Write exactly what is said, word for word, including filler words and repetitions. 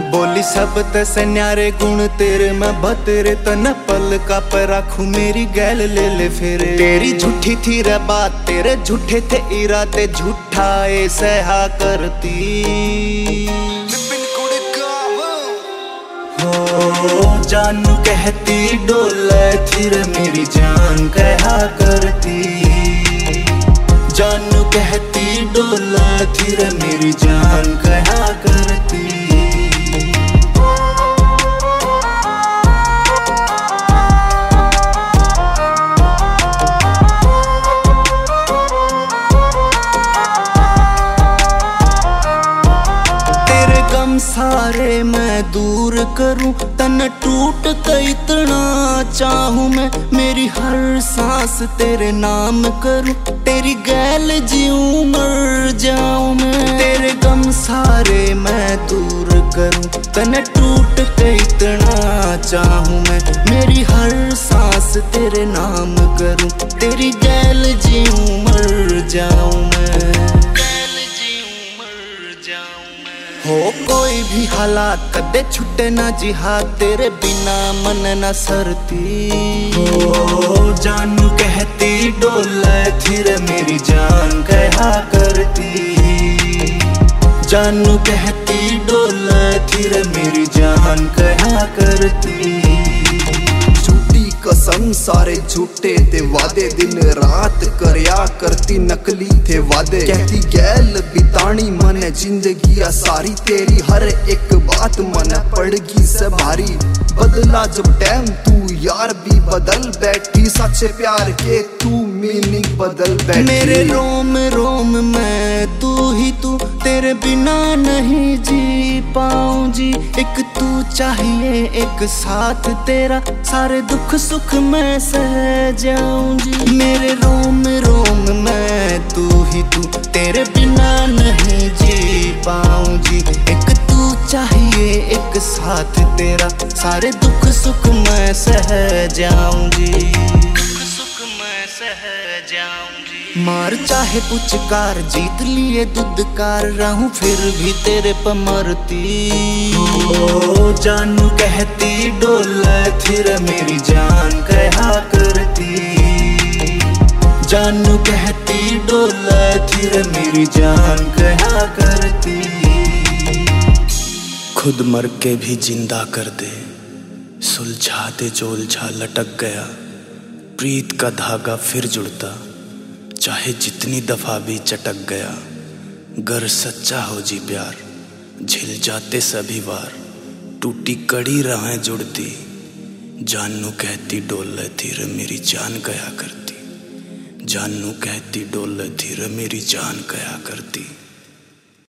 बोली सब तस न्यारे गुण तेरे मैं बतेरे तन पल का पर राखू मेरी गैल ले ले फिर। तेरी झूठी थी रे बात तेरे झूठे थे इरादे झूठा ए सहा करती। हो जानू कहती डोले थी रे मेरी जान कहा करती। जानू कहती डोला थी रे मेरी जान कहा करती। तेरे गम सारे मैं दूर करूं तन टूट के इतना चाहूं मैं। मेरी हर सांस तेरे नाम करूं तेरी गैल जीऊं मर जाऊं मैं। तेरे गम सारे मैं दूर करूं तन टूट के इतना चाहूं मैं। मेरी हर सांस तेरे नाम करूं तेरी गैल जीऊं मर जाऊं मैं। हो कोई भी हालात कदे छुटे ना जिहाद तेरे बिना मन न सरती। हो जानू कहती डोले थी रे मेरी जान कहा करती। जानू कहती डोले थी रे मेरी जान कहा करती। कसम सारे झूठे थे वादे दिन रात करया करती नकली थे वादे। कहती गैल बितानी मन जिंदगी सारी तेरी हर एक बात मन पड़गी से भारी। बदला जब टाइम तू यार भी बदल बैठी सच्चे प्यार के तू मीनिंग बदल बैठी। मेरे रोम रोम में तू ही तू तेरे बिना नहीं जी पाऊं जी। एक तू चाहिए एक साथ तेरा सारे दुख सुख मैं सह जाऊं जी। मेरे रोम रोम में तू ही तू तेरे बिना नहीं जी पाऊं जी। एक तू चाहिए एक साथ तेरा सारे दुख सुख मैं सह जाऊं जी। दुख सुख मैं सह जाऊं जी। मार चाहे पुचकार जीत लिए दुदकार रहूं फिर भी तेरे पे मरती। ओ जानू कहती डोले थी रे मेरी जान कहा करती। जानू कहती डोले थी रे मेरी जान कहा करती। खुद मर के भी जिंदा कर दे सुलझा दे जो उलझा लटक गया। प्रीत का धागा फिर जुड़ता चाहे जितनी दफा भी चटक गया। गर सच्चा हो जी प्यार झिल जाते सभी वार टूटी कड़ी राहें जुड़ती। जानू कहती डोले थी रे मेरी जान गया करती। जानू कहती डोले थी रे मेरी जान गया करती।